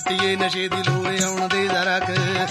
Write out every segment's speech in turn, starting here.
ਚੱਟੀਏ ਨਸ਼ੇ ਦੀ ਲੋਰੇ ਆਉਣ ਦੇ ਜ਼ਰਾ ਕ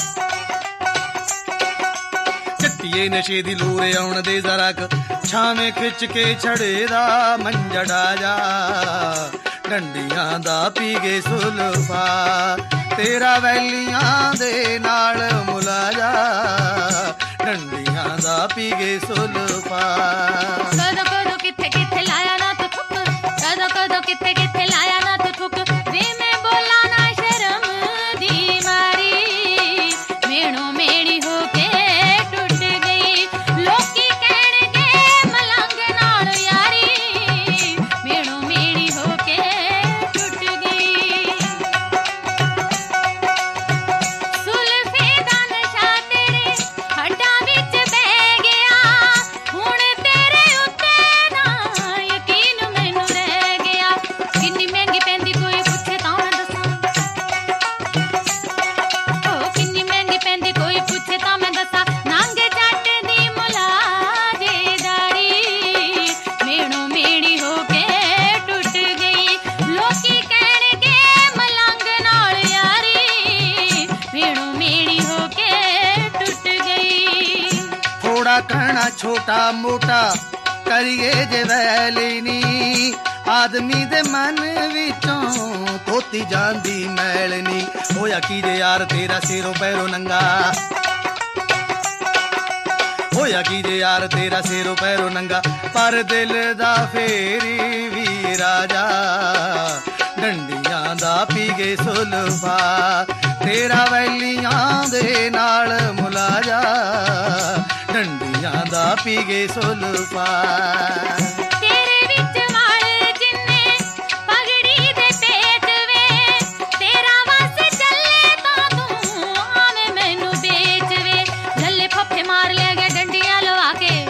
ਚੱਟੀਏ ਨਸ਼ੇ ਦੀ ਲੋਰੇ ਆਉਣ ਦੇ ਜ਼ਰਾ ਕ ਛਾਵੇਂ ਖਿੱਚ ਕੇ ਛੜੇ ਦਾ ਮੰਜੜਾ ਜਾ ਡੰਡੀਆਂ ਦਾ ਪੀ ਗਏ ਸੁਲਫਾ ਤੇਰਾ ਵੈਲੀਆਂ ਦੇ ਨਾਲ ਮੁਲਾਜਾ ਡੰਡੀਆਂ ਦਾ ਪੀ ਗਏ ਸੁਲਫਾ ਕਦੋਂ ਕਦੋਂ ਕਿੱਥੇ ਕਿੱਥੇ ਲਾਇਆ ਨਾ ਤੂੰ ਠੁੱਕ ਕਦੋਂ ਕਦੋਂ ਕਿੱਥੇ ਕਿੱਥੇ ਲਾਇਆ ਨਾ ਤੂੰ ਠੁੱਕ ਵੇ ਮੈਂ ਬੋਲਾ ਨਾ ਸ਼ਰਮ ਦੀ ਮਾਰੀ ਮੇਣੋ ਮੇਣੀ ਹੋ ਕੇ ਟੁੱਟ ਗਈ ਲੋਕੀ ਕਹਿਣਗੇ ਮਲੰਗ ਨਾਲ ਯਾਰੀ ਮੇਣੋ ਮੇਣੀ ਹੋ ਕੇ ਟੁੱਟ ਗਈ ਸੁਲਫੇ ਦਾ ਨਸ਼ਾ ਤੇਰੇ ਹੱਡਾਂ ਵਿੱਚ ਬਹਿ ਗਿਆ ਹੁਣ ਤੇਰੇ ਉੱਤੇ ਨਾ ਯਕੀਨ ਮੈਨੂੰ ਰਹਿ ਗਿਆ ਕਿੰਨੀ ਮਹਿੰਗੀ ਪੈਂਦੀ ਕੋਈ ਪੁੱਛੇ ਤਾਂ ਮੈਂ ਦੱਸਾਂ ਓ ਕਿੰਨੀ ਮਹਿੰਗੀ ਪੈਂਦੀ ਕੋਈ ਪੁੱਛੇ ਤਾਂ ਮੈਂ ਦੱਸਾਂ ਨਾਂਗੇ ਜੱਟ ਦੀ ਮੁਲਾਜੇਦਾਰੀ ਮੇਣੋ ਮੇੜੀ ਹੋ ਕੇ ਟੁੱਟ ਗਈ ਲੋਕੀ ਕਹਿਣਗੇ ਮਲੰਗ ਨਾਲ ਯਾਰੀ ਮੇਣੋ ਮੇੜੀ ਹੋ ਕੇ ਟੁੱਟ ਗਈ ਥੋੜਾ ਕਹਿਣਾ ਛੋਟਾ ਮੋਟਾ ਕਰੀਏ ਜੇ ਵੈਲੀ ਨੀ ਆਦਮੀ ਦੇ ਮਨ ਵਿੱਚੋਂ ਧੋਤੀ ਜਾਂਦੀ ਮੈਲ ਨੀ ਹੋਇਆ ਕੀ ਜੇ ਯਾਰ ਤੇਰਾ ਸਿਰੋਂ ਪੈਰੋਂ ਨੰਗਾ ਹੋਇਆ ਕੀ ਜੇ ਯਾਰ ਤੇਰਾ ਸਿਰੋਂ ਪੈਰੋਂ ਨੰਗਾ ਪਰ ਦਿਲ ਦਾ ਫੇਰੀ ਵੀ ਰਾਜਾ ਡੰਡੀਆਂ ਦਾ ਪੀ ਗਏ ਸੁਲਫਾ ਤੇਰਾ ਵੈਲੀਆਂ ਦੇ ਨਾਲ ਮੁਲਾਜਾ ਡੰਡੀਆਂ ਦਾ ਪੀ ਗਏ ਸੁਲਫਾ ਤੇਰੇ ਵਿੱਚ ਵਾਲ ਜਿੰਨੇ ਪਗੜੀ ਦੇ ਪੇਟ ਵੇ ਤੇਰਾ ਵਸ ਚੱਲੇ ਤਾਂ ਤੂੰ ਆਵੇਂ ਮੈਨੂੰ ਵੇਚ ਵੇ ਲੱਲੇ ਫੱਫੇ ਮਾਰ ਲਿਆ ਗਿਆ ਡੰਡੀਆਂ ਲਵਾ ਕੇ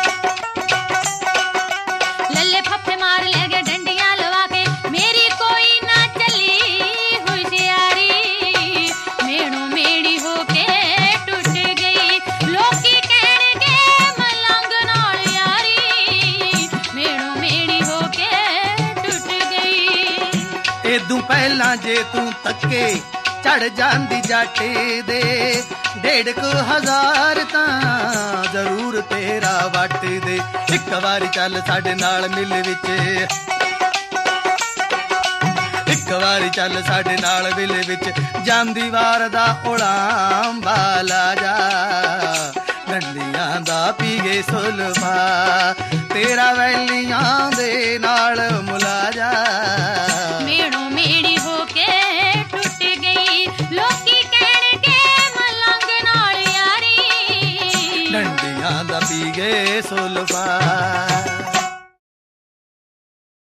ਲੱਲੇ ਫੱਫੇ ਮਾਰ ਲਿਆ ਗਿਆ ਡੰਡੀਆਂ ਲਵਾ ਕੇ ਮੇਰੀ ਕੋਈ ਨਾ ਚੱਲੀ ਹੁਸ਼ਿਆਰੀ ਮੇਣੋ ਮੇੜੀ ਹੋ ਕੇ ਟੁੱਟ ਗਈ ਲੋਕੀ ਕਹਿਣਗੇ ਮਲੰਗ ਨਾਲ ਯਾਰੀ ਮੇਣੋ ਮੇੜੀ ਹੋ ਕੇ ਟੁੱਟ ਗਈ ਏਦੂ ਪਹਿਲਾਂ ਜੇ ਤੂੰ ਤੱਕੇ ਚੜ ਜਾਂਦੀ ਜੱਟ ਦੇ 1,500 ਤਾਂ ਜ਼ਰੂਰ ਤੇਰਾ ਵੱਟ ਦੇ ਇੱਕ ਵਾਰੀ ਚੱਲ ਸਾਡੇ ਨਾਲ ਮਿਲ ਵਿੱਚ ਇੱਕ ਵਾਰੀ ਚੱਲ ਸਾਡੇ ਨਾਲ ਮਿਲ ਵਿੱਚ ਜਾਂਦੀ ਵਾਰ ਦਾ ਉਲਾਮ ਬਾਲਾ ਜਾ ਡੰਡੀਆਂ ਦਾ ਪੀ ਗਏ ਸੁਲਫਾ ਤੇਰਾ ਵੈਲੀਆਂ ਦੇ ਨਾਲ ਮੁਲਾਜਾ ਮੇਣੋ ਮੇੜੀ ਹੋ ਕੇ ਟੁੱਟ ਗਈ ਲੋਕੀ ਕਹਿਣਗੇ ਮਲੰਗ ਨਾਲ ਯਾਰੀ ਡੰਡੀਆਂ ਦਾ ਪੀ ਗਏ ਸੁਲਫਾ